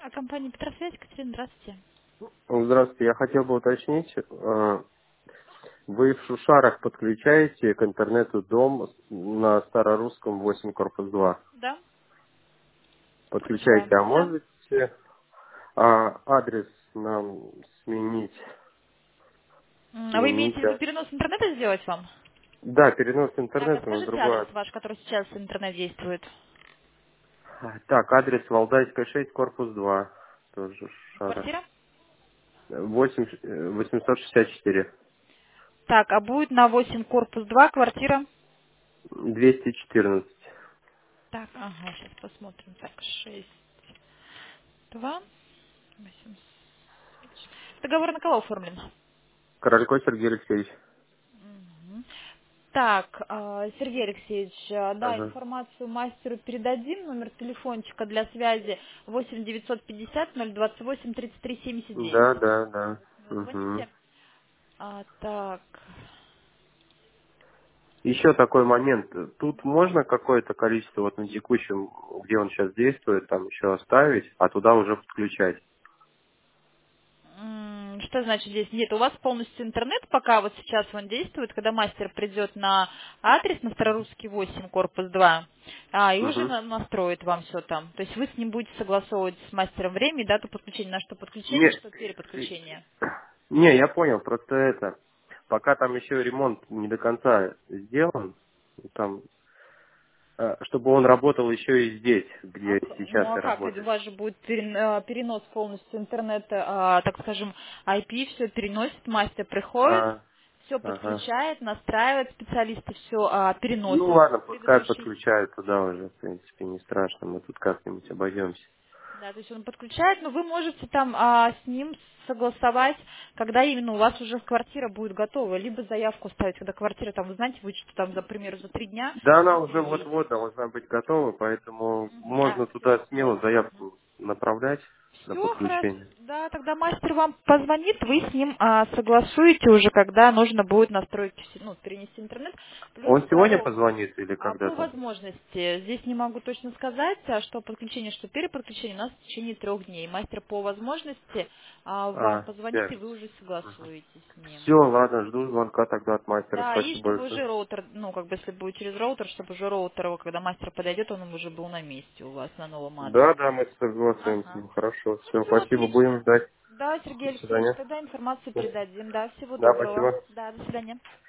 Компания Петросвязь, Екатерина, здравствуйте. Здравствуйте, я хотел бы уточнить, вы в Шушарах подключаете к интернету дом на Старорусском 8 корпус 2? Да, Подключаете, подключаем. а Да. можете адрес нам сменить? А вы имеете в Сменить, виду перенос интернета сделать вам? Да, перенос Так, а интернета на скажите другой адрес адрес. ваш, который сейчас интернет действует. Так, адрес Валдайская 6, корпус 2, тоже Шушара. Квартира? 864. Так, а будет на 8 корпус 2 квартира? 214. Так, ага, сейчас посмотрим. Так, 6, 2, 8. Договор на кого оформлен? Корольков Сергей Алексеевич. Мгм. Так, Сергей Алексеевич, да, Ага. информацию мастеру передадим, номер телефончика для связи 8 950 028 33 79. Да, да, да. Угу. Звоните. Так, Еще такой момент. Тут можно какое-то количество вот на текущем, где он сейчас действует, там еще оставить, а туда уже подключать. что значит здесь? Нет, у вас полностью интернет, пока вот сейчас он действует, когда мастер придет на адрес на Старорусский 8, корпус 2, и уже Угу. настроит вам все там. То есть вы с ним будете согласовывать с мастером время и дату подключения, на что подключение, Не, что переподключение. не, я понял, просто это, пока там еще ремонт не до конца сделан, там, чтобы он работал еще и здесь, где сейчас Ну а я как? У работаю. вас же будет перенос полностью интернета, так скажем, IP, все переносит, мастер приходит, А, все ага. подключает, настраивает, специалисты все Ну переносят ладно, с пускай предыдущей. подключают туда уже, в принципе, не страшно, мы тут как-нибудь обойдемся. Да, то есть он подключает, но вы можете там с ним согласовать, когда именно у вас уже квартира будет готова, либо заявку ставить, когда квартира там, вы знаете, будет, что там, за, к примеру, за 3 дня Да, она будет уже есть. вот-вот должна быть готова, поэтому Мгм. можно туда смело Мгм. заявку направлять на Все хорошо. подключение. Да, тогда мастер вам позвонит, вы с ним согласуете уже, когда нужно будет настроить, перенести интернет. Плюс Он сегодня позвонит или по когда-то? возможности, здесь не могу точно сказать, что подключение, что переподключение у нас в течение 3 дней. Мастер по возможности вам В позвонит, и вы пятницу. уже согласуете с ним. Все, ладно, жду звонка тогда от мастера. Да, и Спасибо чтобы большое. уже роутер, если будет через роутер, чтобы уже роутер, его, когда мастер подойдет, он уже был на месте у вас на новом Да, адресе. да, мы согласуем с Ага. ним. Хорошо, Ну все, все, спасибо, отлично. будем ждать. Да, До Сергей Алексеевич, свидания. тогда информацию передадим. Да, всего Да, доброго. спасибо. Да, до свидания.